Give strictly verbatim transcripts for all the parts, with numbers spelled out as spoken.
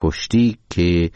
کشتی که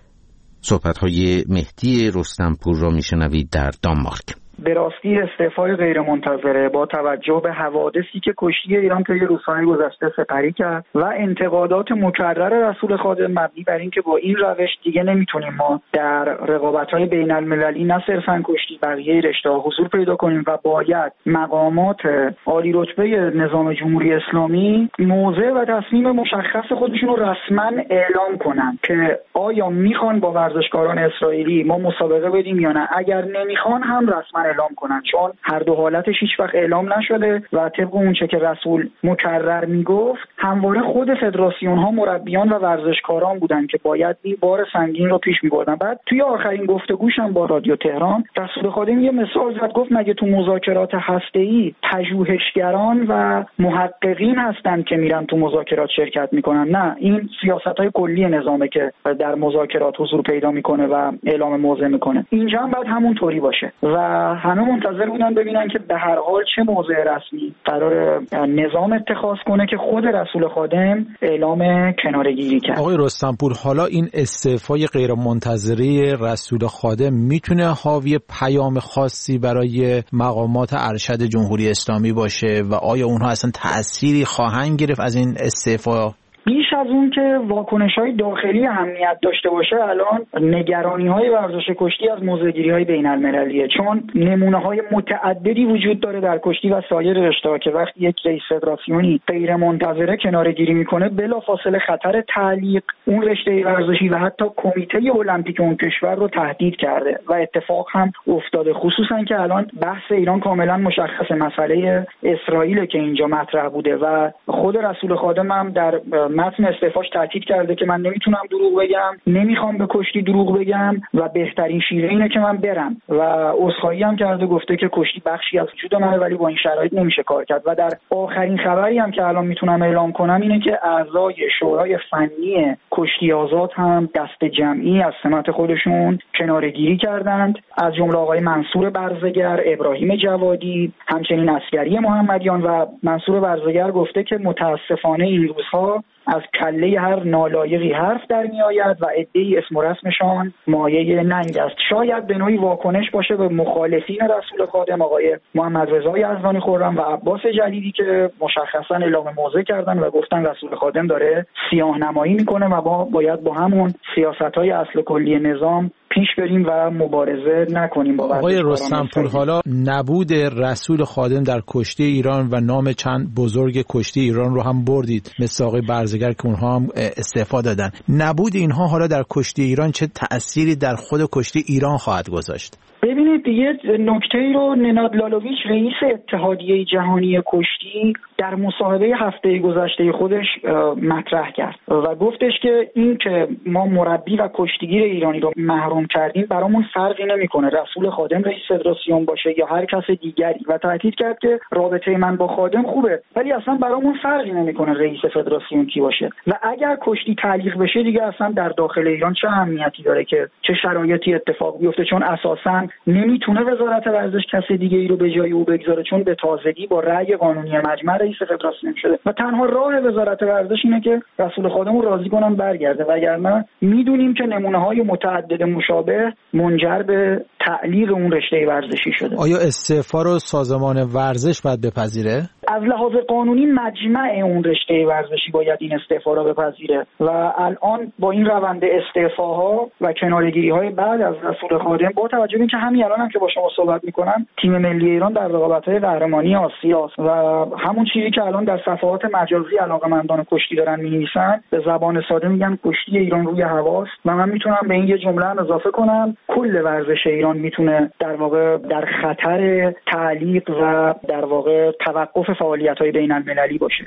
صحبت‌های مهدی رستمپور را میشنوید در دانمارک. به راستی استعفای غیرمنتظره با توجه به حوادثی که کشتی ایران طی روزهای گذشته سپری کرد و انتقادات مکرر رسول خادم مبنی بر اینکه با این روش دیگه نمیتونیم ما در رقابت‌های بین‌المللی نه صرفاً کشتی بقیه رشته‌ها حضور پیدا کنیم و باید مقامات عالی رتبه نظام جمهوری اسلامی موضع و تصمیم مشخص خودشون رو رسما اعلام کنن که آیا میخوان با ورزشکاران اسرائیلی ما مسابقه بدیم یا نه. اگر نمیخوان هم رسما اعلام کنن، چون هر دو حالتش هیچ وقت اعلام نشده و طبق اون چه که رسول مکرر میگفت همواره خود فدراسیون ها مربیان و ورزشکاران بودن که باید این بار سنگین رو پیش میبردن. بعد توی آخرین گفتگوش هم با رادیو تهران رسول خادم یه مثال زد، گفت مگه تو مذاکرات هسته‌ای پژوهشگران و محققین هستن که میرن تو مذاکرات شرکت میکنن؟ نه، این سیاست‌های کلی نظامه که در مذاکرات حضور پیدا میکنه و اعلام موضع میکنه. اینجا هم باید همون طوری باشه و همه منتظر بودن ببینن که به هر حال چه موضع رسمی قرار نظام اتخاذ کنه که خود رسول خادم اعلام کناره‌گیری کرد. آقای رستمپور، حالا این استعفای غیرمنتظره رسول خادم میتونه حاوی پیام خاصی برای مقامات ارشد جمهوری اسلامی باشه و آیا اونها اصلا تأثیری خواهند گرفت از این استعفا؟ بیش از اون که واکنش‌های داخلی اهمیت داشته باشه، الان نگرانی‌های ورزش کشتی از موضع‌گیری‌های بین‌المللیه، چون نمونه‌های متعددی وجود داره در کشتی و سایر رشته‌ها که وقتی یک رئیس فدراسیونی غیرمنتظره کناره‌گیری میکنه بلافاصله خطر تعلیق اون رشته ورزشی و حتی کمیته المپیک اون کشور رو تهدید کرده و اتفاق هم افتاده. خصوصا که الان بحث ایران کاملا مشخص، مسئله اسرائیل که اینجا مطرح بوده و خود رسول خادم هم در متن استعفاش تاکید کرده که من نمیتونم دروغ بگم، نمیخوام به کشتی دروغ بگم و بهترین شیوه اینه که من برم و عذرخواهی هم کرده، گفته که کشتی بخشی از وجود منه ولی با این شرایط نمیشه کار کرد. و در آخرین خبری هم که الان میتونم اعلام کنم اینه که اعضای شورای فنی کشتی آزاد هم دست جمعی از سمت خودشون کناره‌گیری کردند، از جمله آقای منصور برزگر، ابراهیم جوادی، همچنین عسگری محمدیان. و منصور برزگر گفته که متاسفانه این روزها از کله هر نالایقی حرف در می آید و عده‌ای اسم و رسمشان مایه ننگ است. شاید به نوعی واکنش باشه به مخالفین رسول خادم، آقای محمد رضا یزدانی خرم و عباس جلیلی که مشخصا اعلام موضع کردن و گفتن رسول خادم داره سیاه‌نمایی میکنه و ما باید با همون سیاست‌های اصل کلی نظام پیش بریم و مبارزه نکنیم با آقای رستمپور. حالا نبود رسول خادم در کشتی ایران و نام چند بزرگ کشتی ایران رو هم بردید، مثل آقای برزگر که اونها هم استعفا دادن. نبود اینها حالا در کشتی ایران چه تأثیری در خود کشتی ایران خواهد گذاشت؟ ببینید، یه نکته‌ای رو نناد لالویچ رئیس اتحادیه جهانی کشتی در مصاحبه هفته گذشته خودش مطرح کرد و گفتش که این که ما مربی و کشتیگیر ایرانی رو محروم کردیم برامون فرقی نمیکنه رسول خادم رئیس فدراسیون باشه یا هر کس دیگری و تاکید کرد که رابطه من با خادم خوبه ولی اصلا برامون فرقی نمیکنه رئیس فدراسیون کی باشه و اگر کشتی تعلیق بشه دیگه اصلا در داخل ایران چه اهمیتی داره که چه شرایطی اتفاق بیفته، چون اساساً نمیتونه وزارت ورزش کسی دیگه ای رو به جای او بگذاره، چون به تازگی با رأی قانونی مجمع رئیس فدراسیون شده و تنها راه وزارت ورزش اینه که رسول خادم رو راضی کنن برگرده، وگرنه میدونیم که نمونه‌های متعدد مشابه منجر به تعلیق اون رشته ورزشی شده. آیا استعفا رو سازمان ورزش باید بپذیره؟ از لحاظ قانونی مجمع اون رشته ورزشی باید این استعفا را بپذیره و الان با این روند استعفاها و کناره‌گیری‌های بعد از رسول خادم با توجه به اینکه همین الان هم که با شما صحبت می‌کنم تیم ملی ایران در رقابت‌های قهرمانی آسیا است و همون چیزی که الان در صفحات مجازی علاقه‌مندان کشتی دارن می‌نویسن به زبان ساده میگن کشتی ایران روی هواست و من میتونم به این یه جمله هم اضافه کنم، کل ورزش ایران میتونه در واقع در خطر تعلیق و در واقع توقف فعالیت‌های بین‌المللی باشه.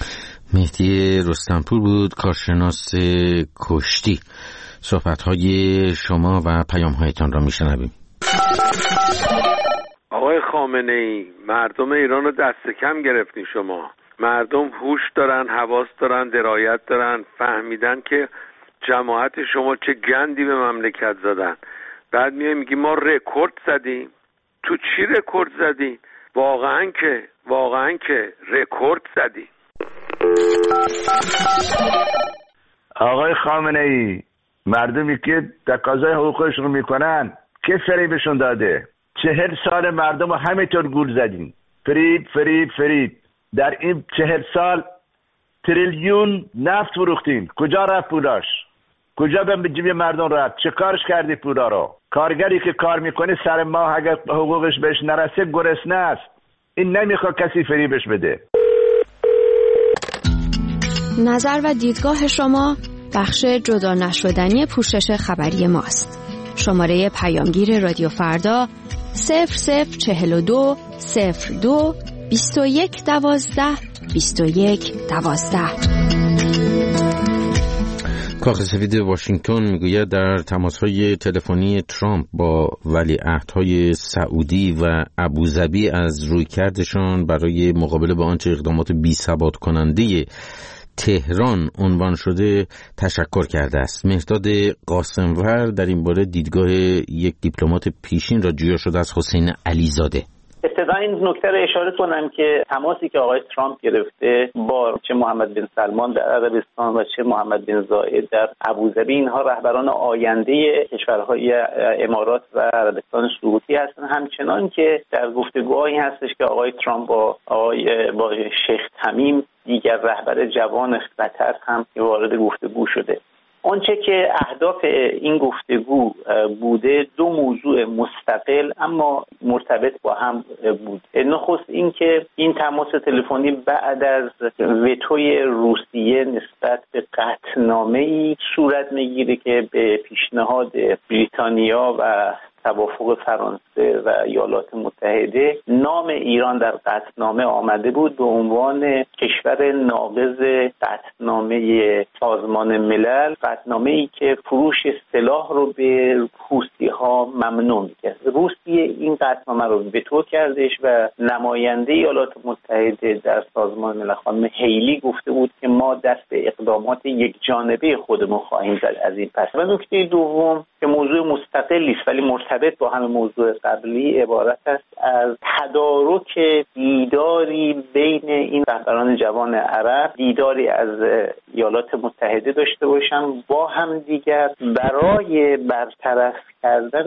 مهدی رستمپور بود، کارشناس کشتی. صحبت‌های شما و پیام‌هایتان را میشنویم. آقای خامنه‌ای، مردم ایران رو دست کم گرفتین شما. مردم هوش دارن، حواس دارن، درایت دارن، فهمیدن که جماعت شما چه گندی به مملکت زدن. بعد میای میگی ما رکورد زدیم. تو چی رکورد زدی؟ واقعا که واقعا که رکورد زدی. آقای خامنه‌ای، مردمی که تقاضای حقوقشون رو میکنن که فریبشون داده؟ چهل سال مردم رو همینطور گول زدین، فریب فریب فریب. در این چهل سال تریلیون نفت فروختین، کجا رفت پولاش؟ کجا به جیب مردم رفت؟ چه کارش کردی پولا رو؟ کارگری که کار میکنه سر ماه اگر حقوقش بهش نرسه گرسنه است. این نمیخواد کسی فریبش بده. نظر و دیدگاه شما بخش جدا نشدنی پوشش خبری ماست. شماره پیامگیر رادیو فردا صفر صفر چهل و دو صفر دو بیست و یک دوازده بیست و یک دوازده. کاخ سفید واشنگتن میگوید در تماس‌های تلفنی ترامپ با ولیعهدهای سعودی و ابوظبی از رویکردشان برای مقابله با آنچه اقدامات بی‌ثبات کننده تهران عنوان شده تشکر کرده است. مهرداد قاسمور در این باره دیدگاه یک دیپلمات پیشین را جویا شده از حسین علیزاده. ابتدا این نکته رو اشاره کنم که تماسی که آقای ترامپ گرفته با چه محمد بن سلمان در عربستان و چه محمد بن زاید در ابوظبی، اینها رهبران آینده کشورهای امارات و عربستان سعودی هستند. همچنان که در گفتگوهایی هستش که آقای ترامپ با آقای با شیخ تمیم، دیگر رهبر جوان قطر، هم وارد گفتگو شده. آنچه که اهداف این گفتگو بوده دو موضوع مستقل اما مرتبط با هم بود. نخست این که این تماس تلفنی بعد از وتوی روسیه نسبت به قطعنامه‌ای صورت میگیره که به پیشنهاد بریتانیا و توافق فرانسه و ایالات متحده نام ایران در قطعنامه آمده بود به عنوان کشور ناقض قطعنامه سازمان ملل، قطعنامه‌ای که فروش سلاح رو به حوثی‌ها ممنوع می‌کرد. روسیه این قطعنامه رو وتو کردش و نماینده ایالات متحده در سازمان ملل خانم هیلی گفته بود که ما دست به اقدامات یک جانبه خودمون خواهیم زد از این پس. و نکته دوم که موضوع مستقلی است ولی مرتبط با همه موضوع قبلی، عبارت است از تدارک دیداری بین این رهبران جوان عرب، دیداری از ایالات متحده داشته باشن با هم دیگر برای برطرف کردن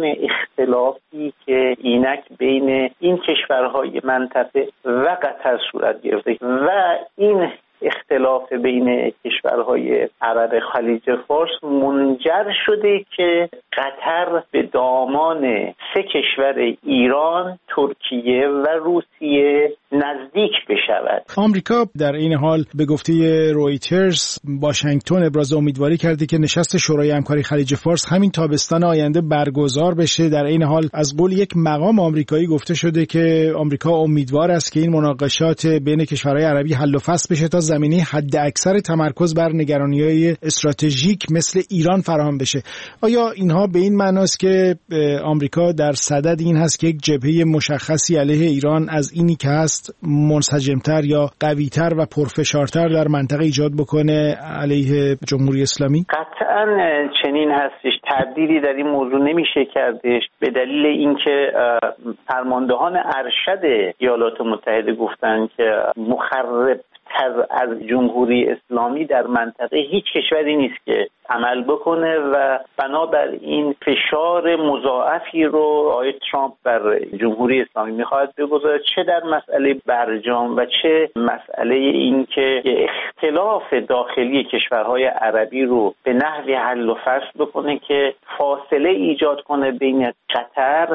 اختلافی که اینک بین این کشورهای منطقه و قطر صورت گرفته و این اختلاف بین کشورهای عرب خلیج فارس منجر شده که قطر به دامان سه کشور ایران، ترکیه و روسیه نزدیک بشود. آمریکا در این حال به گفته رویترز واشنگتن ابراز امیدواری کرده که نشست شورای همکاری خلیج فارس همین تابستان آینده برگزار بشه. در این حال از قول یک مقام آمریکایی گفته شده که آمریکا امیدوار است که این مناقشات بین کشورهای عربی حل و فصل بشه تا زمینه حد اکثر تمرکز بر نگرانی‌های استراتژیک مثل ایران فراهم بشه. آیا اینها به این معناست که آمریکا در صدد این هست که یک جبهه مشخصی علیه ایران از اینی که هست منسجمتر یا قویتر و پرفشارتر در منطقه ایجاد بکنه علیه جمهوری اسلامی؟ قطعاً چنین هستش. تبدیلی در این موضوع نمیشه کردش به دلیل اینکه فرماندهان ارشد ایالات متحده گفتن که مخرب از جمهوری اسلامی در منطقه هیچ کشوری نیست که عمل بکنه و بنابراین فشار مضاعفی رو آقای ترامپ بر جمهوری اسلامی میخواد بگذاره، چه در مسئله برجام و چه مسئله این که اختلاف داخلی کشورهای عربی رو به نحوی حل و فصل بکنه که فاصله ایجاد کنه بین قطر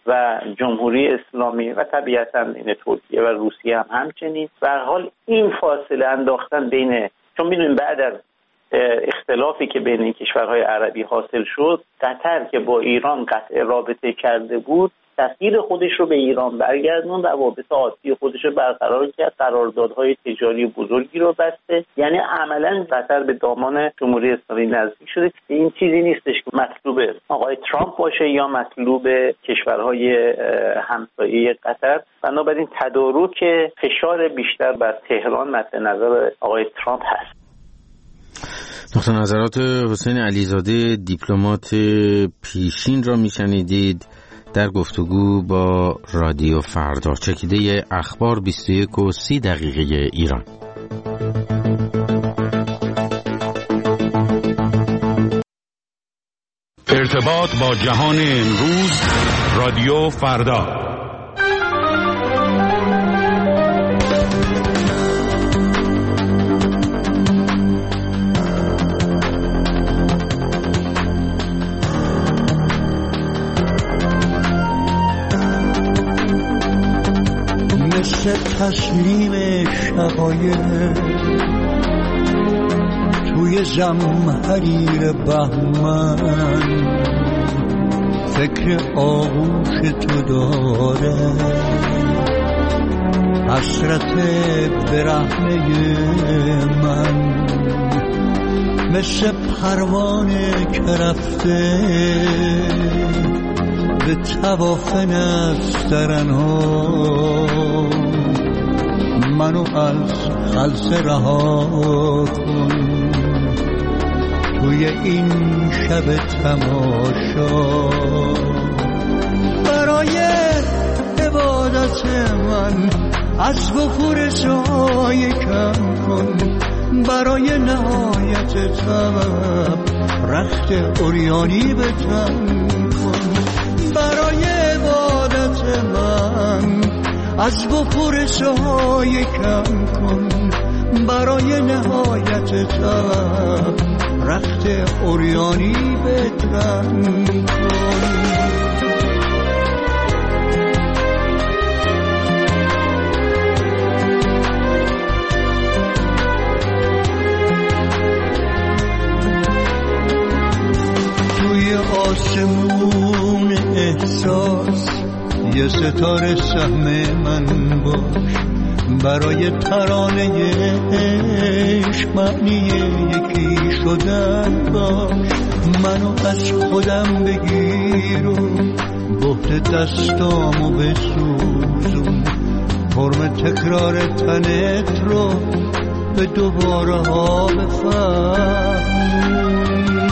و جمهوری اسلامی و طبیعتاً این ترکیه و روسیه هم همچنین. به هر حال این فاصله انداختن بین، چون میدونیم بعد از اختلافی که بین این کشورهای عربی حاصل شد، قطر که با ایران قطع رابطه کرده بود تسهیل خودش رو به ایران برگردون، روابط عاطفی خودش رو برقرار کرد، قراردادهای تجاری بزرگی رو بسته. یعنی عملاً قطر به دامان جمهوری اسلامی نزدیک شده. این چیزی نیستش که مطلوب آقای ترامپ باشه یا مطلوب کشورهای همسایه قطر. بنابراین تدارک فشار بیشتر بر تهران مد نظر آقای ترامپ هست. نقطه نظرات حسین علیزاده دیپلمات پیشین را میشنیدید در گفتگو با رادیو فردا. چکیده اخبار بیست و یک و سی دقیقه ایران. ارتباط با جهان امروز، رادیو فردا. مثل تسلیم شقایق توی زمحریر بهمن، فکر آغوش تو داره حسرت برهنه من، مثل پروانه که رفته به طواف نسترنها، منو از خلسه رها کن توی این شب تماشا. برای عبادت من از وفور سایه کم کن، برای نهایت طلب رخت عریانی به تن کن، برای عبادت من از وفور سایه کم کن، برای نهایت طلب رخت عریانی به تن کن. توی آسمون احساس یه ستاره سهم من باش، برای ترانه عشق معنی یکی شدن باش، منو از خودم بگیر و بهت دستامو بسوزون، فرم تکرار تنت رو به دوباره ها بفهم.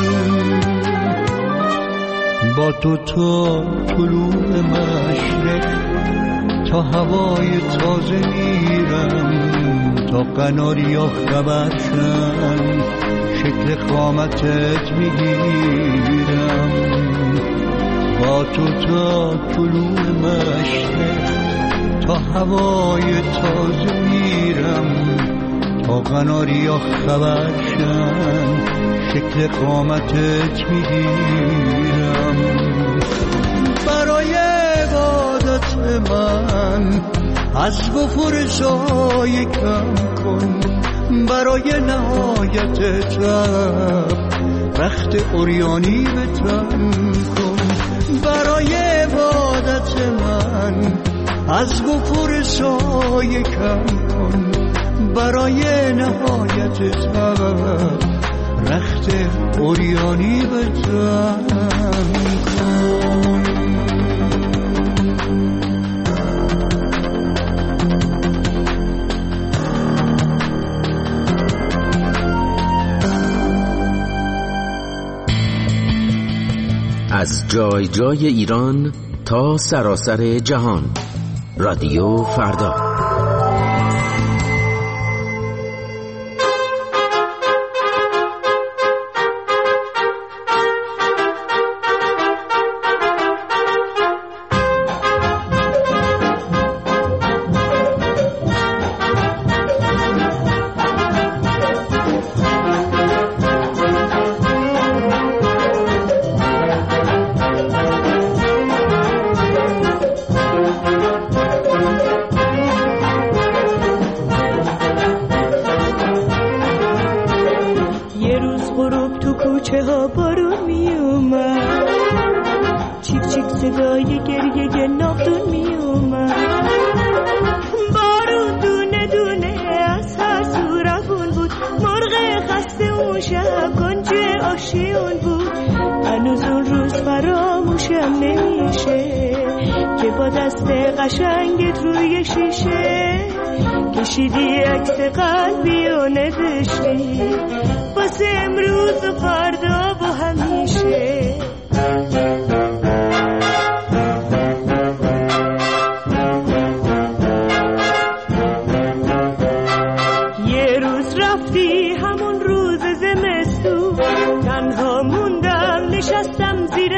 با تو تا طلوع مشرق تا هوای تازه میرم، تا قناریا خبر شن شکل قامتت میگیرم. با تو تا طلوع مشرق تا هوای تازه میرم، تا قناریا خبر شن شکل قامتت میگیرم. برای عبادت من از وفور سایه کم کن، برای نهایت طلب رخت عریانی به تن کن، برای عبادت من از وفور سایه کم کن، برای نهایت طلب رخت عریانی به تن کن. از جای جای ایران تا سراسر جهان، رادیو فردا. قشنگت روی شیشه کشیدی عکس قلبی و نوشتی واسه امروز و فردا و همیشه. یه روز رفتی همون روز زمستون، تنها موندم نشستم زیر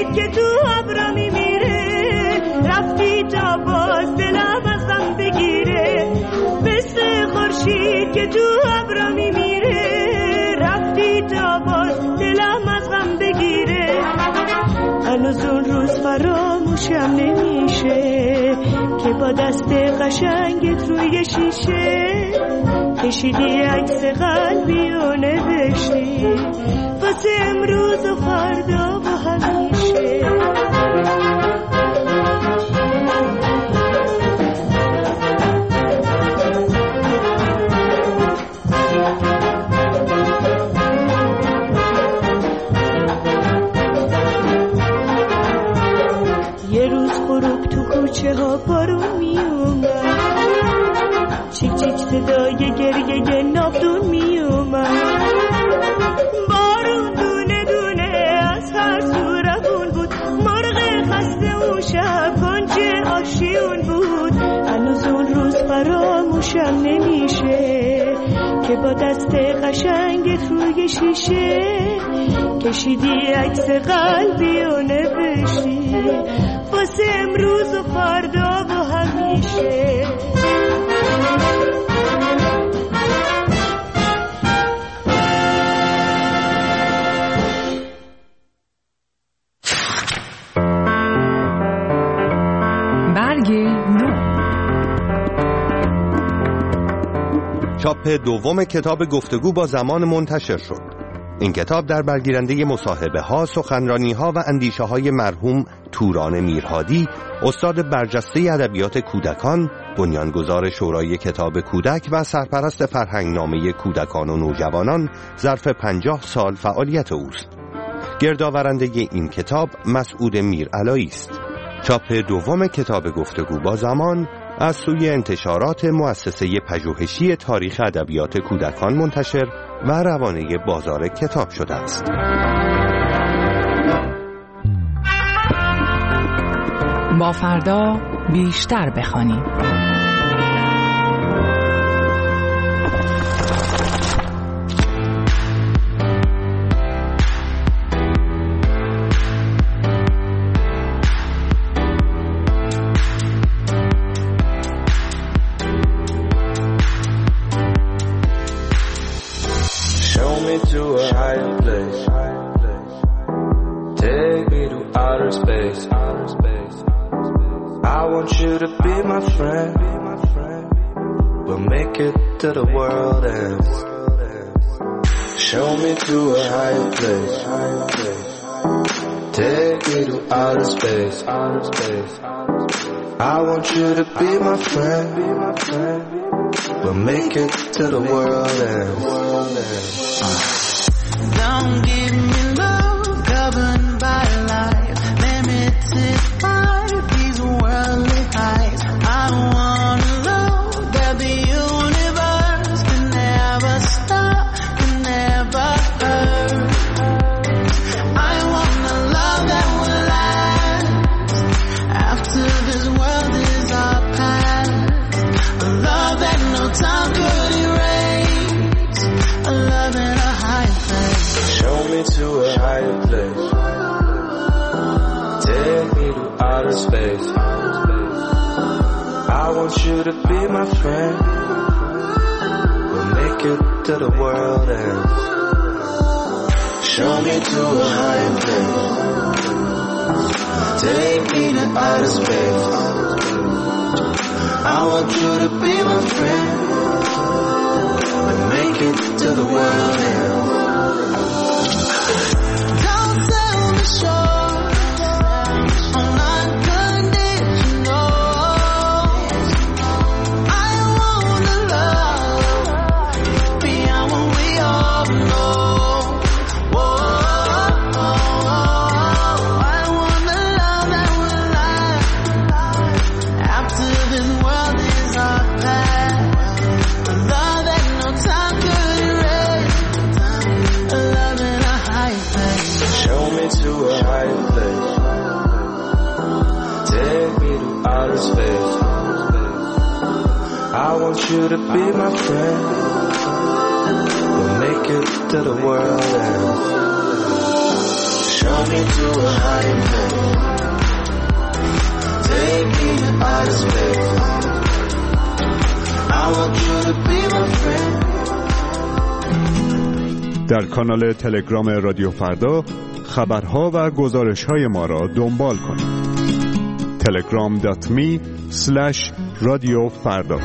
خورشید که تو ابرا میمیره، رفتی تا باز دلم از غم بگیره. مثل خورشید که تو ابرا میمیره، رفتی تا باز دلم از غم بگیره. هنوز اون روز فراموشم نمیشه که با دست قشنگت روی شیشه کشیدی عکس قلبی و نوشتی واسه امروز و فردا و همیشه. یه روز غروب تو کوچه ها بارون می اومد، چیک چیک صدای گریه ناودون می اومد. بارون دونه دونه از هر سو روون بود، مرغ خسته اون شب کنچه آشیون بود. هنوز اون روز فراموشم نمیشه که با دست قشنگت روی شیشه کشیدی عکس قلبی و نوشتی واسه امروز و فردا و همیشه. برگ نو. چاپ دوم کتاب گفتگو با زمان منتشر شد. این کتاب در برگیرنده مصاحبه ها، سخنرانی ها و اندیشه های مرحوم توران میرهادی، استاد برجسته ادبیات کودکان، بنیانگذار شورای کتاب کودک و سرپرست فرهنگنامه کودکان و نوجوانان ظرف پنجاه سال فعالیت اوست. گردآورنده این کتاب مسعود میرعلایی است. چاپ دوم کتاب گفتگو با زمان از سوی انتشارات مؤسسه پژوهشی تاریخ ادبیات کودکان منتشر و روانه بازار کتاب شده است. با فردا بیشتر بخوانیم. To a higher place, take me to outer space. I want you to be my friend. We'll make it to the world ends. Show me to a higher place, take me to outer space. I want you to be my friend. We'll make it to the world ends. Don't give me love governed by life, limited by these worldly highs. I want a love that the universe can never stop, can never hurt. I want a love that will last after this world is our past. A love that no time could erase. A love in a high place. Show me to a higher place, take me to outer space. I want you to be my friend. We'll make it to the world ends. Show me to a higher place, take me to outer space. I want you to be my friend. We'll make it to the world ends. Don't sell me short on unconditional. I want a love beyond what we all know. Whoa, I want a love that will last after this world is our past. A love that no time could erase. A love in a high place. Show me to a higher place, take me to outer space. I want you to be my friend. We'll make it to the world ends. Show me to a higher place. Take me to outer space. I want you to be my friend. در کانال تلگرام رادیو فردا خبرها و گزارش‌های ما را دنبال کنید. تلگرام دات می اسلش رادیو فردا.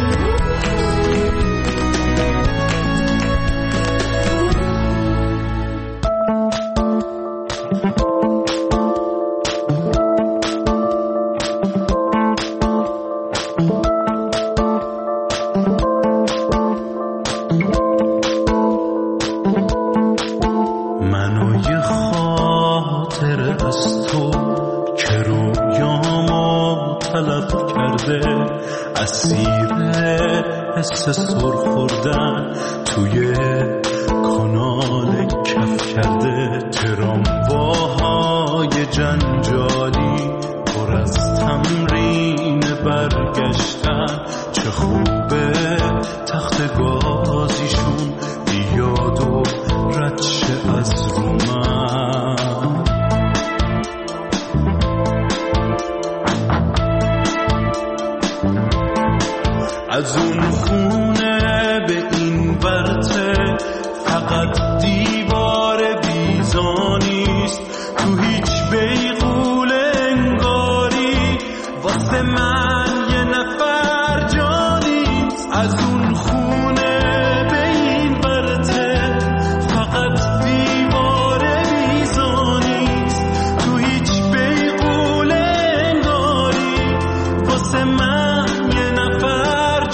اسیر حس سر خوردن توی کانال کف کرده. ترامواهای جنجالی پر از تمرین برگشتن. چه خوبه تخت گازیشون بیاد و رد شه از رو من. از اون خونه به این ورته فقط دیوار بیزانیست. تو هیچ بیغول انگاری واسه من یه نفر جانیست. از اون خونه به این ورته فقط دیوار بیزانیست. تو هیچ بیغول انگاری واسه من یه نفر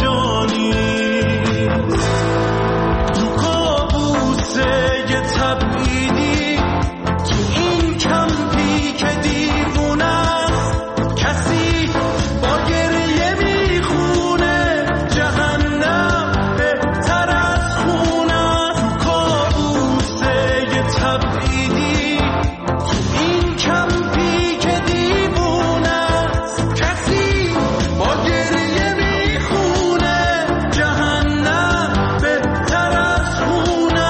تبعیدی تو این کمپی که دیوونه است. کسی با گریه میخونه جهنم بهتر از خونه است. تو کابوسه یه تبعیدی تو این کمپی که دیوونه است. کسی با گریه میخونه جهنم بهتر از خونه.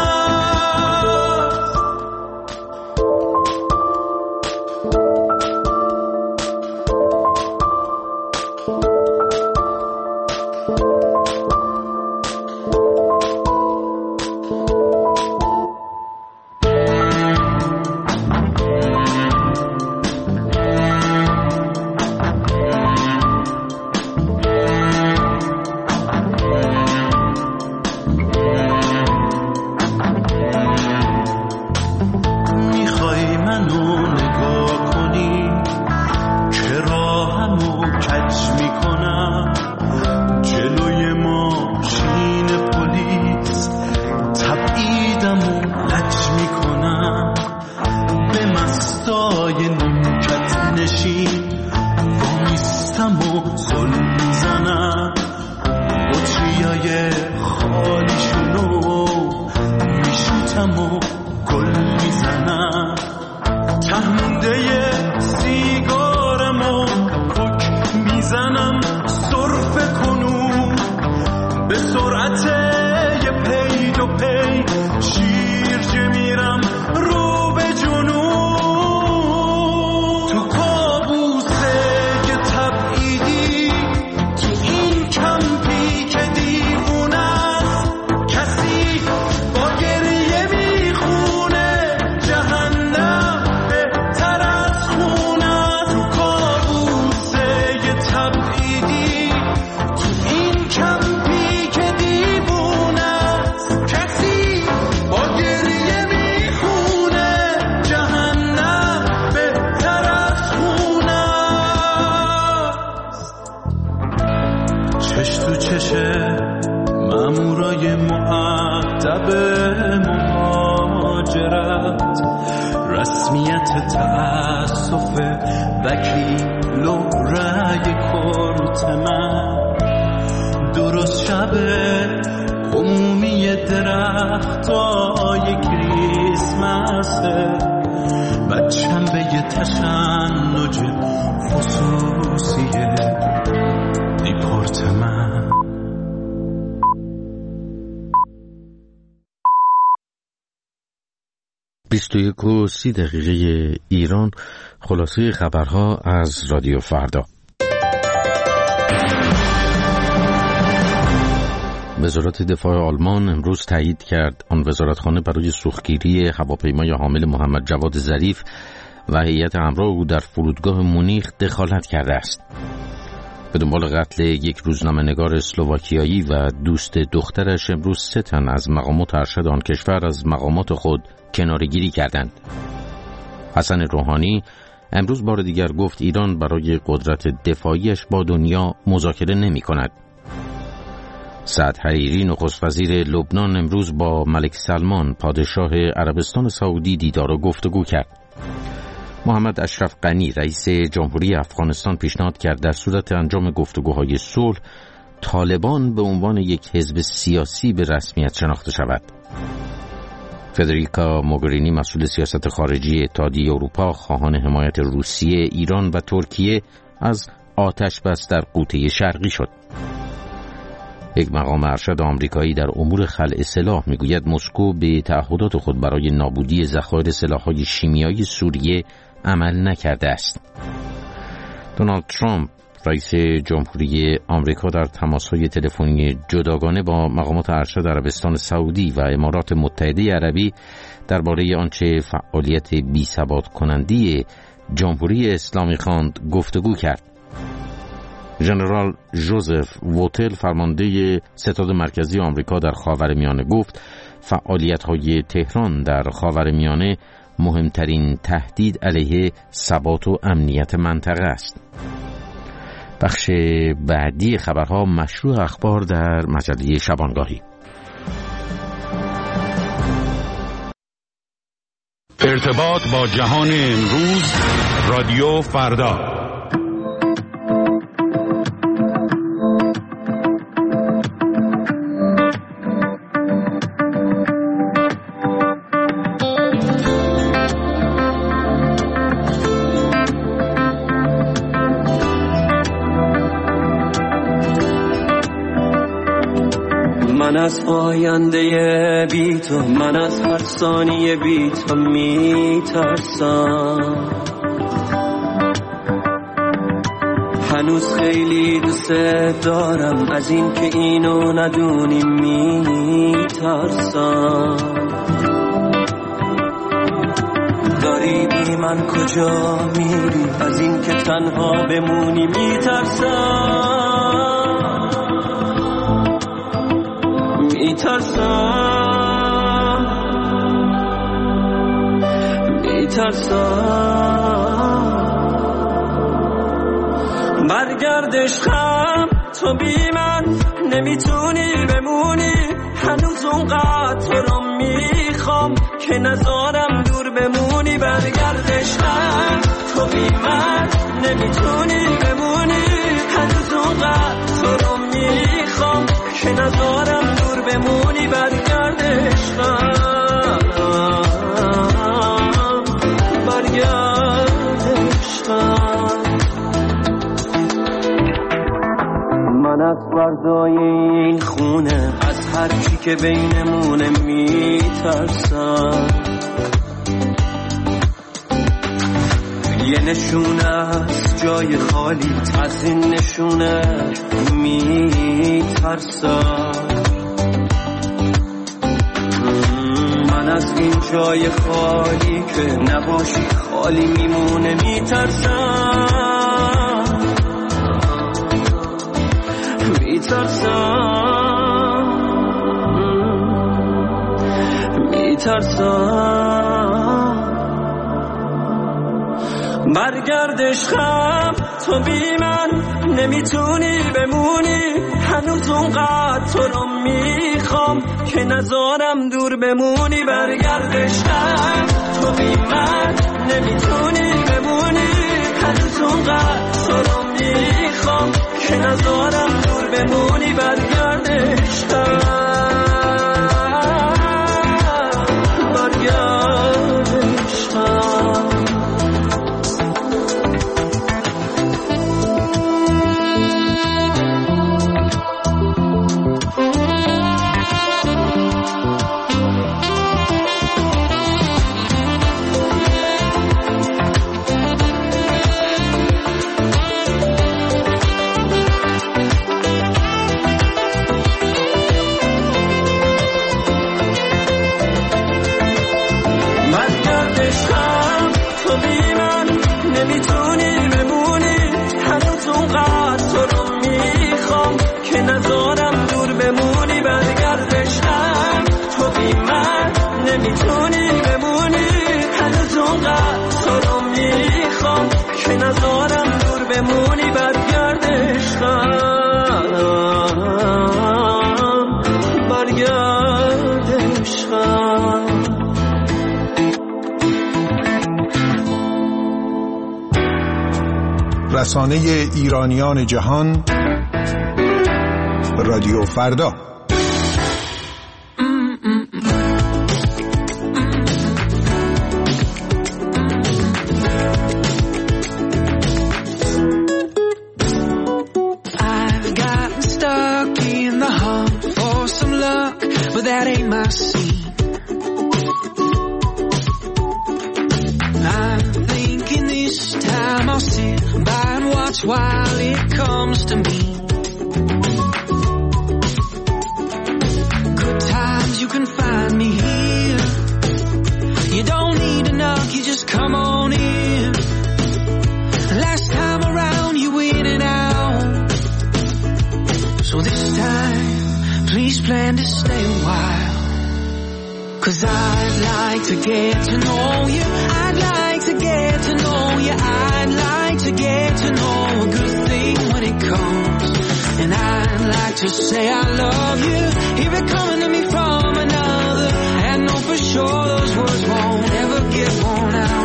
بیست و یک و سی دقیقه ایران. خلاصه خبرها از رادیو فردا. وزارت دفاع آلمان امروز تایید کرد آن وزارتخانه برای سوختگیری هواپیمای حامل محمد جواد ظریف و هیئت همراه او در فرودگاه مونیخ دخالت کرده است. به دنبال قتل یک روزنامه‌نگار اسلواکیایی و دوست دخترش امروز سه تن از مقامات ارشد آن کشور از مقامات خود کناره‌گیری کردند. حسن روحانی امروز بار دیگر گفت ایران برای قدرت دفاعیش با دنیا مذاکره نمی‌کند. سعد حریری نخست وزیر لبنان امروز با ملک سلمان پادشاه عربستان سعودی دیدار و گفتگو کرد. محمد اشرف غنی رئیس جمهوری افغانستان پیشنهاد کرد در صورت انجام گفتگوهای صلح طالبان به عنوان یک حزب سیاسی به رسمیت شناخته شود. فدریکا موگرینی مسئول سیاست خارجی اتحادیه اروپا خواهان حمایت روسیه، ایران و ترکیه از آتش بس در قوطه شرقی شد. یک مقام ارشد آمریکایی در امور خلع سلاح میگوید مسکو به تعهدات خود برای نابودی ذخایر سلاح‌های شیمیایی سوریه عمل نکرده است. دونالد ترامپ رئیس جمهوری آمریکا در تماس‌های تلفنی جداگانه با مقامات ارشد عربستان سعودی و امارات متحده عربی درباره آنچه فعالیت بی‌ثبات کننده جمهوری اسلامی خواند گفتگو کرد. ژنرال جوزف ووتل فرمانده ستاد مرکزی آمریکا در خاورمیانه گفت فعالیت‌های تهران در خاورمیانه مهمترین تهدید علیه ثبات و امنیت منطقه است. بخش بعدی خبرها مشروع اخبار در مجله شبانگاهی. ارتباط با جهان امروز، رادیو فردا. من از آینده بی تو، من از هر ثانیه بی تو می ترسم. هنوز خیلی دوست دارم، از این که اینو ندونی می ترسم. داری بی من کجا میری، از این که تنها بمونی می ترسم. میترسم میترسم برگرد عشقم، تو بی من نمیتونی بمونی. هنوز اونقدر تو رو میخوام که نذارم دور بمونی. برگرد عشقم، تو بی من نمیتونی بمونی. هنوز اونقدر تو رو میخوام که نذارم دور بمونی. برگرد عشقم، برگرد عشقم. من از فردای این خونه، از هر چی که بینمونه میترسم. یه نشونه از جای خالی، از این نشونه میترسم. من از این جای خالی که نباشی خالی میمونه میترسم. میترسم میترسم برگرد عشقم، تو بی من نمیتونی بمونی. هنوز اونقدر تو رو میخوام که نذارم دور بمونی. برگرد عشقم، تو بی من نمیتونی بمونی. هنوز اونقدر تو رو میخوام که نذارم دور بمونی. برگرد عشقم، برگرد عشقم. میتونی بمونی هنوز اونقدر تو رو میخوام که نذارم دور بمونی برگرد عشقم برگرد عشقم. رسانه ایرانیان جهان رادیو فردا. That ain't my scene. I'm thinking this time I'll sit by and watch while it comes to me. Good times you can find me here. You don't need to knock, you just come on in. Last time around you in and out, so this time please plan to stay a while. 'Cause I'd like to get to know you. I'd like to get to know you. I'd like to get to know a good thing when it comes. And I'd like to say I love you. Hear it coming to me from another. And know for sure those words won't ever get worn out.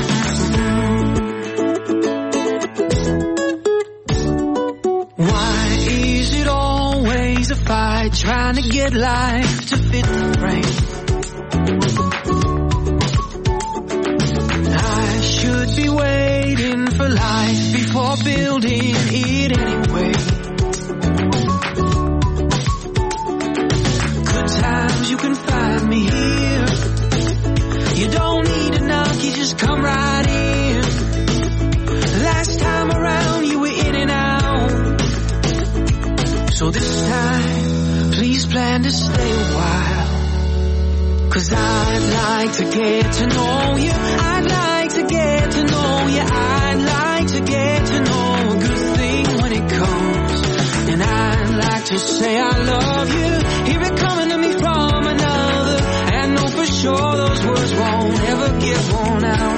Mm-hmm. Why is it always a fight trying to get life to fit the frame? I should be waiting for life before building it anyway. Good times you can find me here. You don't need a knock, you just come right in. Last time around you were in and out, so this time please plan to stay a while. 'Cause I'd like to get to know you. I'd like to get to know you. I'd like to get to know a good thing when it comes. And I'd like to say I love you. Hear it coming to me from another. And know for sure those words won't ever get worn out.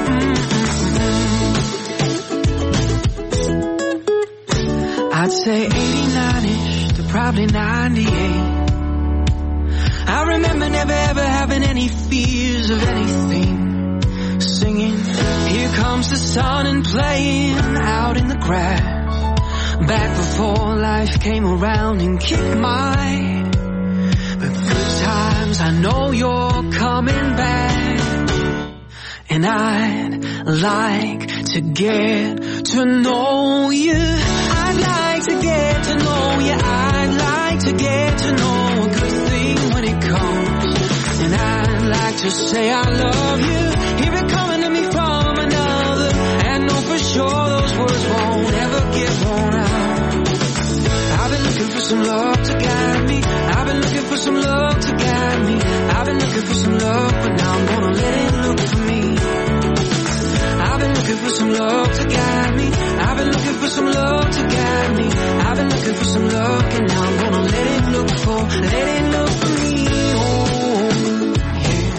Mm-hmm. I'd say eighty-nine-ish to probably ninety-eight. I remember never ever having any fears of anything. Singing, here comes the sun, and playing out in the grass. Back before life came around and kicked my but good times, I know you're coming back. And I'd like to get to know you. I'd like to get to know you. I'd like to get to know a good thing when it comes. And I'd like to say I love you. Hear it coming to me from another. And know for sure those words won't ever get worn out. I've been looking for some love to guide me. I've been looking for some love to guide me. I've been looking for some love, but now I'm gonna let it look for me. I've been looking for some love to guide me. I've been looking for some love to guide me. I've been looking for some love, and now I'm gonna let it look for, let it look for me. Oh, yeah.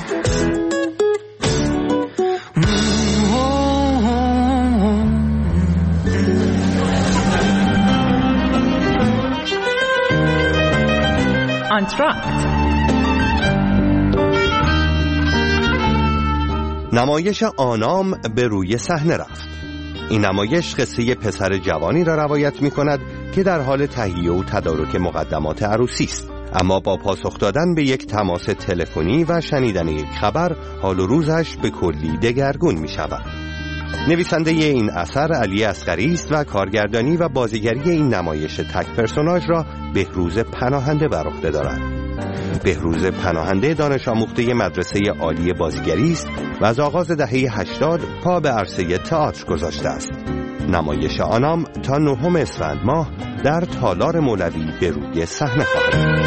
Mm, oh, oh, oh. Entr'acte. نمایش آنام به روی صحنه رفت. این نمایش قصه پسر جوانی را روایت می کند که در حال تهیه و تدارک مقدمات عروسی است، اما با پاسخ دادن به یک تماس تلفنی و شنیدن یک خبر حال و روزش به کلی دگرگون می شود. نویسنده این اثر علی اصغری است و کارگردانی و بازیگری این نمایش تک پرسوناژ را بهروز پناهنده بر عهده دارد. بهروز پناهنده دانش آموخته مدرسه عالی بازیگری است و از آغاز دهه هشتاد پا به عرصه تئاتر گذاشته است. نمایش آنام تا نهم اسفند ماه در تالار مولوی به روی صحنه خواهد.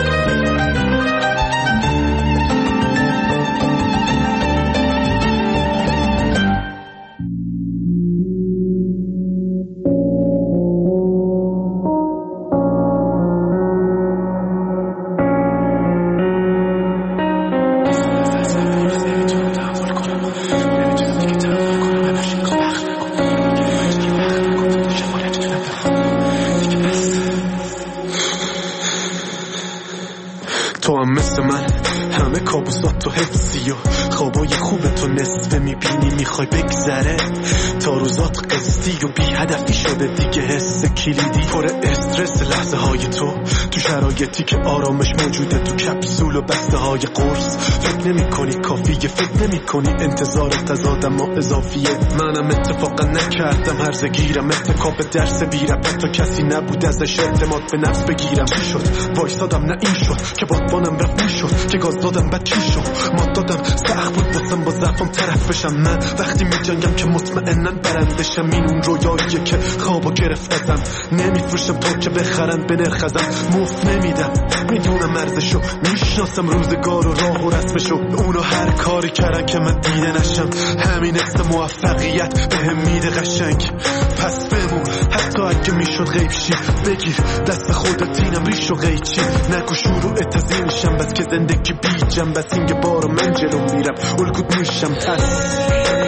هوای خوب تو نصفه میبینی میخوای بگذره تا روزات قسطی و بی هدفی شده دیگه حس کلیدی پر استرس لحظه های تو تو شرایطی که آرامش موجوده تو کپسول و بسته های قرص فکر نمی کنی کافیه فکر نمی کنی انتظارت از آدم ها اضافیه منم اتفاقا نکردم هرزگیرم اتکاب درس بیرم تا کسی نبود ازش اعتماد به نفس بگیرم چی شد وایسادم نه این شد که بادبانم رفت میشد که گاز دادم بعد چی شد ما دادم سخت بود باسم با ضعفم طرف بشم من وقتی می جنگم که مطمئنن برندشم این اون رویاییه که خوابو گرفت ازم نمیفروشم تا که بخرن به نرخ ازم مفت نمیدم میدونم ارزشو میشناسم روزگار و راه و رسمشو اونو هر کاری کردن که من دیده نشم همین است موفقیت بهم میده قشنگ پس بمون حتی اگه میشد غیب شی بگیر دست خودت اینم ریش و قیچی نگو شروع تزینشم بس که زندگی بیجم بس اینگه بارو من جلو میرم الگوت میشم پس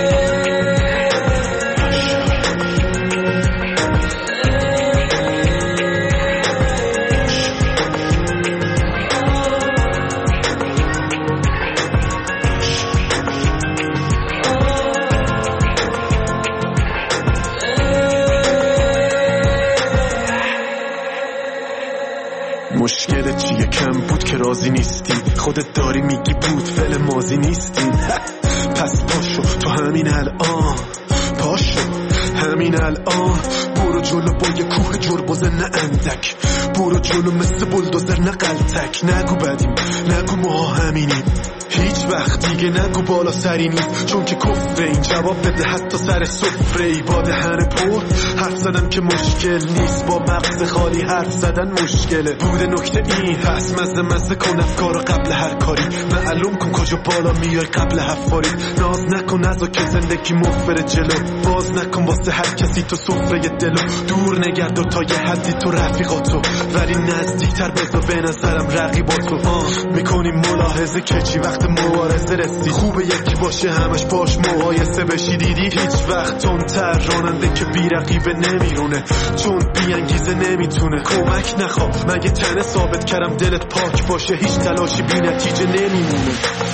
مشکل چیه کم بود که راضی نیستی خودت داری میگی بود فعل ماضی نیستیم پس پاشو تو همین الان پاشو همین الان برو جلو با یه کوه جربوزه نه اندک برو جلو مثل بلدوزر نه قلتک نگو بدیم نگو ما همینیم هیچ وقت دیگه نگو بالا سری نیست چون که کفره این جواب بده حتی سر سفره ای با دهن پر حرف زدم که مشکل نیست با مغز خالی حرف زدن مشکله بوده نکته این هست مزه مزه کن افکارو قبل هر کاری معلوم کن کجا بالا میای قبل حفاری ناز نکن نزا که زندگی مفر جلو باز نکن واسه هر کسی تو سفره دلو دور نگرد و تا یه حدی تو رفیقاتو ولی نزدیکتر بذار به نظرم رقیباتو آه میکنی ملاحظه که چی وقت مبارزه رسی خوبه یکی باشه همش باش مقایسه بشی دیدی هیچ وقت تون تر راننده که بی رقیبه نمیرونه چون بی انگیزه نمیتونه کمک نخوا مگه تنه ثابت کردم دلت پاک باشه هیچ تلاشی بی نتیجه نمیمونه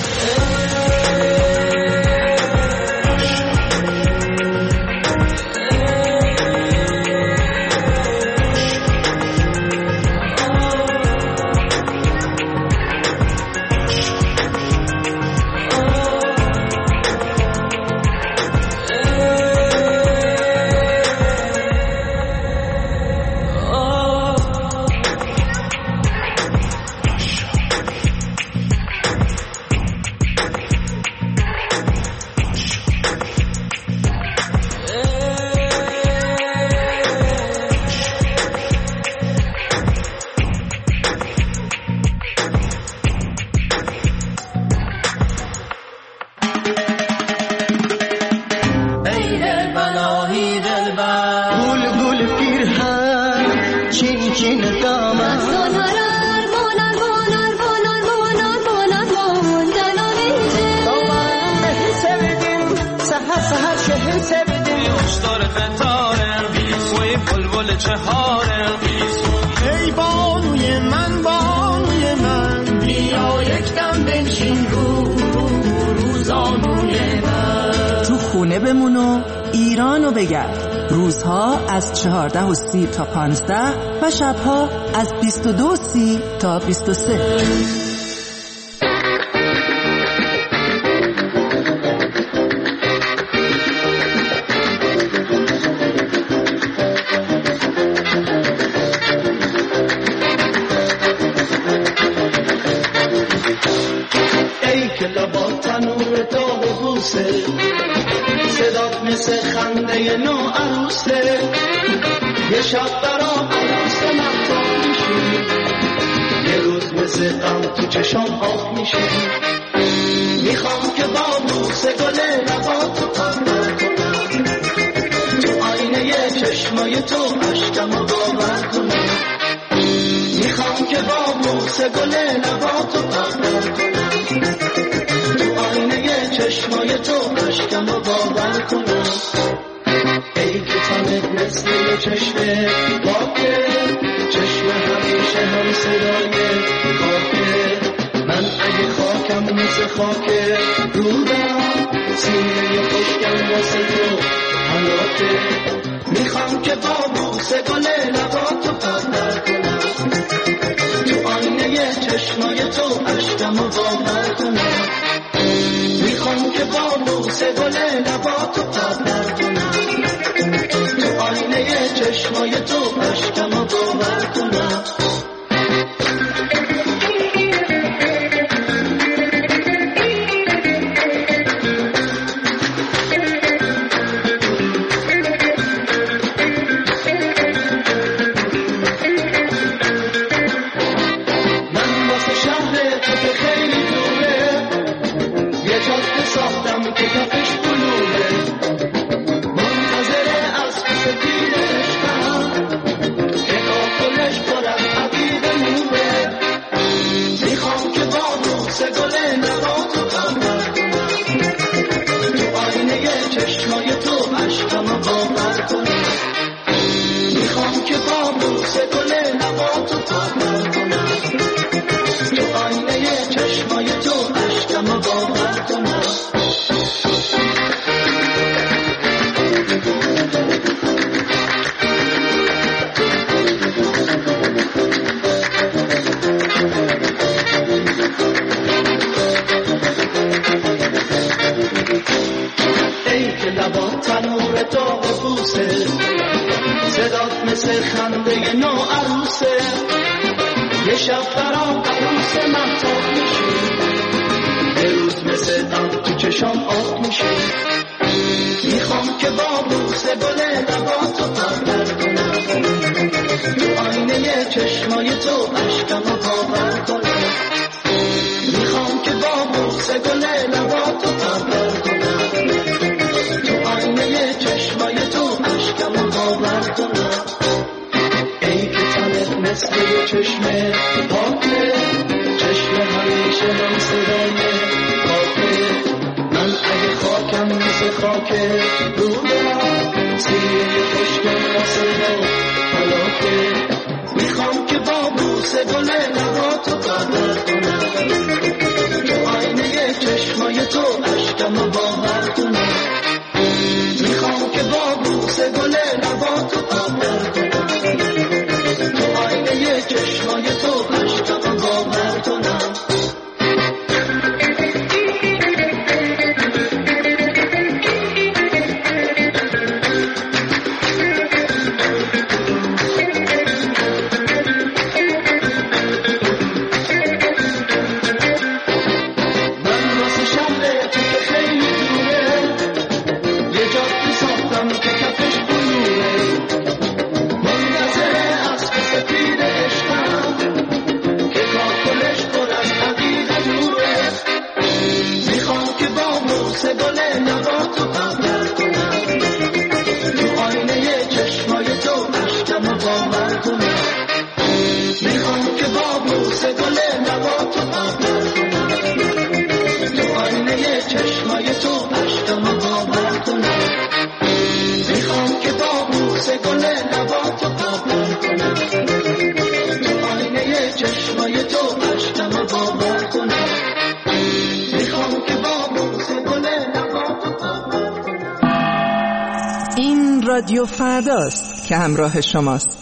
ای بانوی من بانوی من بیا یکدم بنشین رو روزانوی من تو خونه بمون و ایرانو بگرد روزها از چهارده و سی تا پانزده و شبها از بیست و دو و سی تا بیست و سه صدات مثل خنده نو عروسه یه شب برا عروس مفتاح میشی یه روز مثل غم تو چشام آب میشی میخوام که با بوسه گل لباتو پرور کنم تو آینه چشمای تو عشقمو باور کنم میخوام که با بوسه گل لباتو پرور کنم تو آینه چشمای تو عشقمو باور کنم ای که تنت مثل یه چشم پاکه چشم همیشه هم صدای پاکه من اگه اگه خاکم مثل خاک رودم، سینه خشکم واسه تو حلاته. میخوام که با بوسه گل لباتو پرور کنم، تو آینه چشمای تو عشقمو باور کنم. میخوام که با بوسه گل لباتو پرور کنم، تو آینه چشمای تو عشقمو باور کنم. رادیو فرداست که همراه شماست.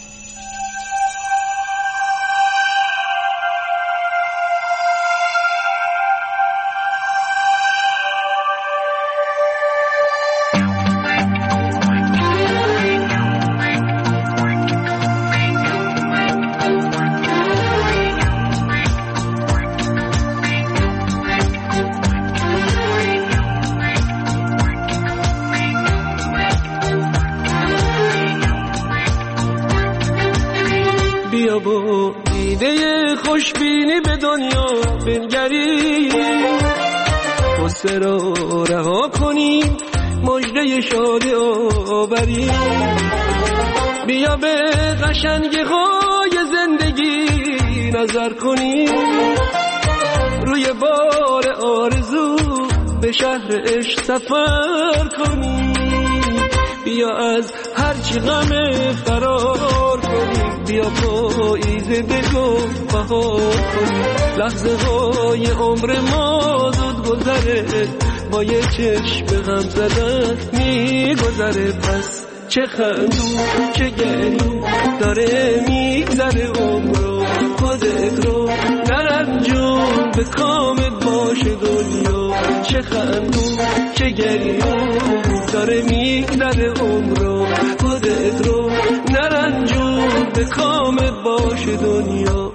خوشبینی به دنیا بنگری، غصه رو رها کنیم، مژده شادی آوریم. بیا به قشنگی های زندگی نظر کنیم، روی بار آرزو به شهر عشق سفر کنیم. بیا از هرچی غم فرار کنیم، بیا پاییزه بگو بهار کنیم. لحظه های عمر ما زود گذره، با یه چشم غم زدن میگذره. پس چه خندون چه گریون داره میگذره عمرو، خودت رو نرنجون به کامت باشه دنیا. چه خندون چه گریون داره میگذره عمرو، خودت رو نرنجون به کامت باشه دنیا.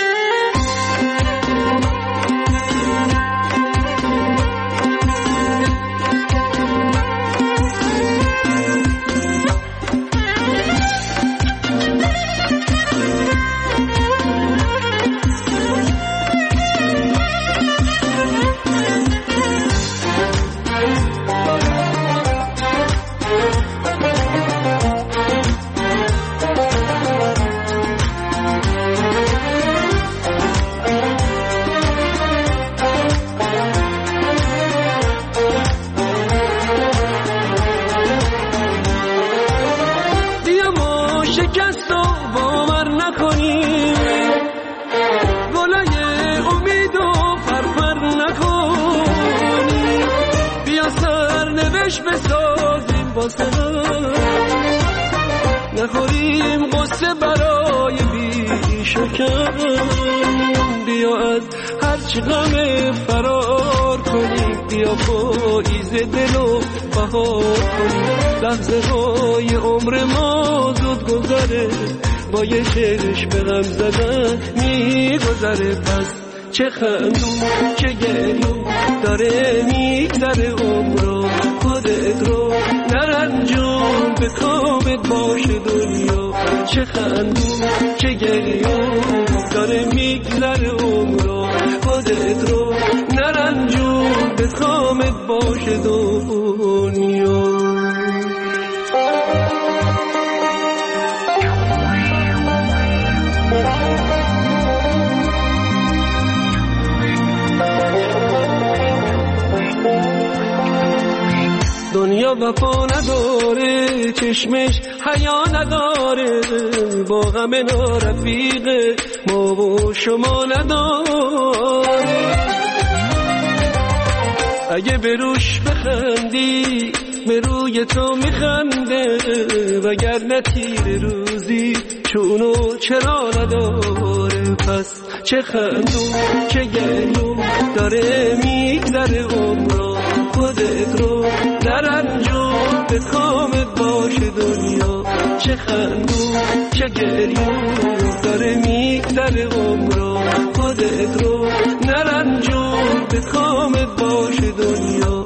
نخوریم قصه برای بیشکن، بیا از هرچی غم فرار کنیم، بیا پاییز دلو بهار کنیم. لحظه های عمر ما زود گذره، با یه چشم غم زدن میگذره. پس چه خندون چه گریون داره میگذره عمرو، خودت رو نرنجون به کامت باشه دنیا. چه خندون چه گریون داره میگذره عمرو، خودت رو نرنجون به کامت باشه دنیا. دنیا وفا نداره، چشمش حیا نداره، با غم نارفیق ما و شما نداره. اگه به روش بخندی به روی تو میخنده، وگرنه تیر روزی چونو چرا نداره. پس چه خندون چه گریون داره میگذره عمرو، خودت رو نرنجون به کامت باشه دنیا. چه خندون چه گریون داره میگذره عمرو، خودت رو نرنجون به کامت باشه دنیا.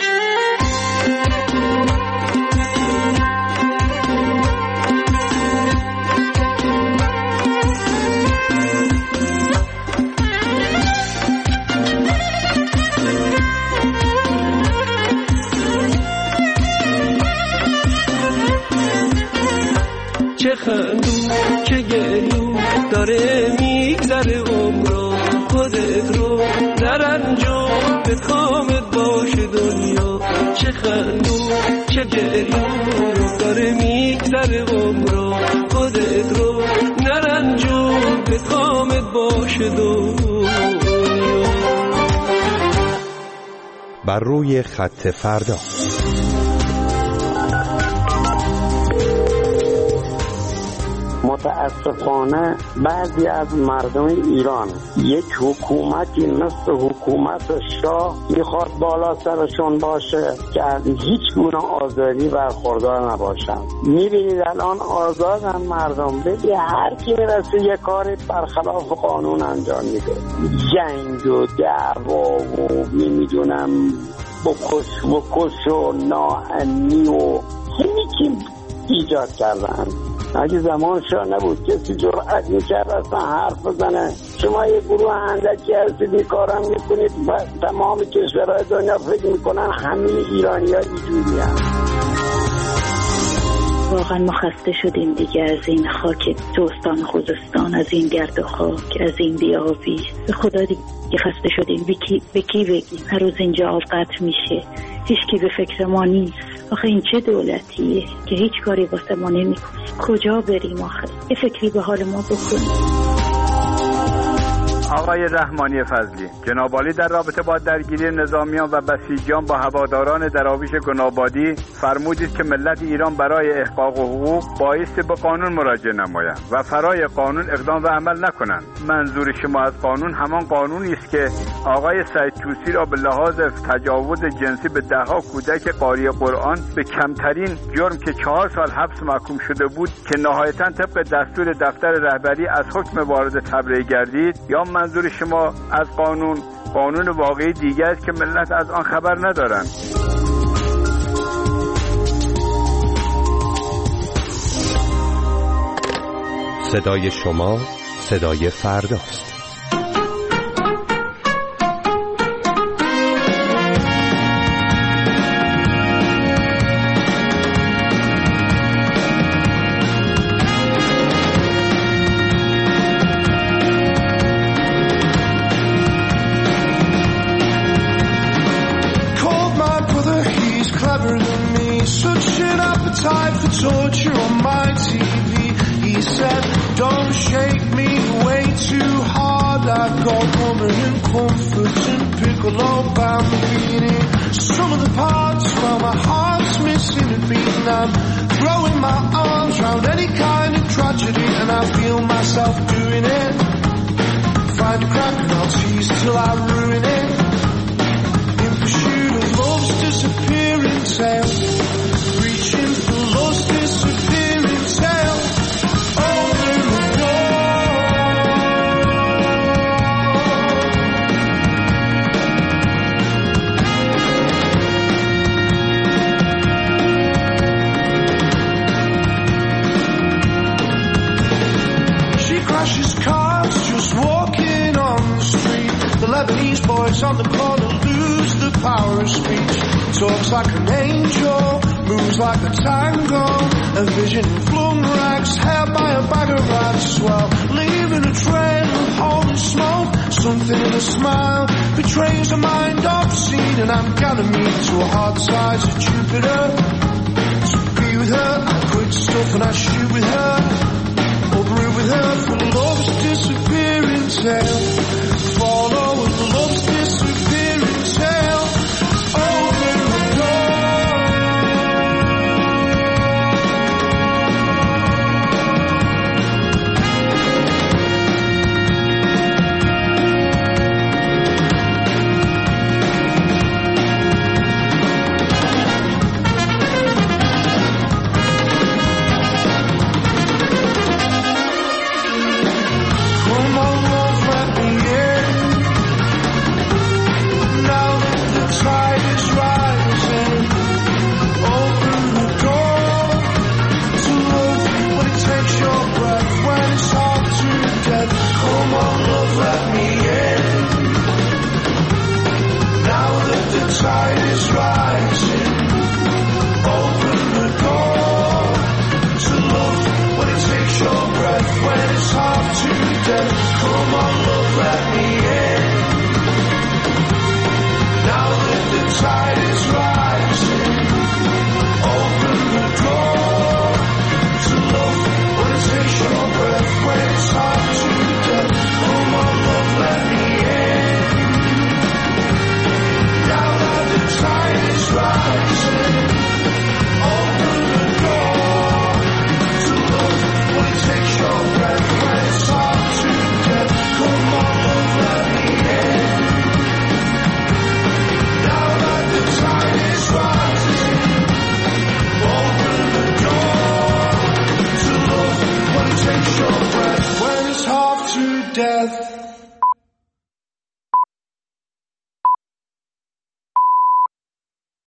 چه خندون چه گریون داره میگذره عمرو، خودت رو نرنجون به کامت باشه دنیا. چه خندون چه گریون داره میگذره عمرو، خودت رو نرنجون به کامت باشه دنیا. بر روی خط فردا. متاسفانه بعضی از مردم ایران یک حکومتی مثل حکومت شاه میخواد بالا سرشون باشه که از هیچ گونه آزادی برخوردار نباشن. میبینید الان آزادن مردم، بگی هر کی میرسه یه کاری برخلاف قانون انجام میده، جنگ و دعوا و نمیدونم بکش بکش و ناامنی و همین ایجاد کردن. اگه زمان شاه نبود کسی جرأت میکرد اصلا حرف بزنه. شما یه گروه اندکی هستید این کارم میکنید و تمام کشورهای دنیا فکر میکنن همه ایرانی ها اینجوری هم. واقعا ما خسته شدیم دیگه از این خاک دوستان خوزستان، از این گرد و خاک، از این بیابی. به خدا دیگه خسته شدیم. به کی بگیم؟ هر روز اینجا آب قطع میشه، هیچکی به فکر ما نیست. آخه این چه دولتیه که هیچ کاری واسه ما نمیکنه؟ کجا بریم آخه؟ یه فکری به حال ما بکنیم. آقای رحمانی فضلی، جناب عالی در رابطه با درگیری نظامیان و بسیجیان با هواداران دراویش گنابادی فرمودید که ملت ایران برای احقاق حقوق بایستی به قانون مراجعه نمایند و فرای قانون اقدام و عمل نکنند. منظور شما از قانون همان قانونی است که آقای سعید طوسی را به لحاظ تجاوز جنسی به دهها کودک قاری قرآن به کمترین جرم که چهار سال حبس محکوم شده بود که نهایتاً طبق دستور دفتر رهبری از حکم وارد تبرئه گردید، یا منظور شما از قانون قانون واقعی دیگر است که ملت از آن خبر ندارند؟ صدای شما صدای فرداست. Torture on my T V. He said, don't shake me way too hard. I got woman and comfort and piccolo bambini. Some of the parts, well, my heart's missing a beat, and I'm throwing my arms around any kind of tragedy, and I feel myself doing it. Find a crack and I'll tease till I ruin it. In pursuit of love's disappearing tale, reaching for love's disappearing tale. Open the door. She crashes cars just walking on the street. The Lebanese boys on the corner lose the power of speech. Talks like an angel, moves like a tango, a vision in flung rags, held by a bag of rats. Well, leaving a trail of holy smoke, something in a smile betrays a mind obscene. And I'm gonna meet to a hard side of Jupiter to be with her. I quit stuff and I shoot with her, or brew with her for love's disappearing tale. Fall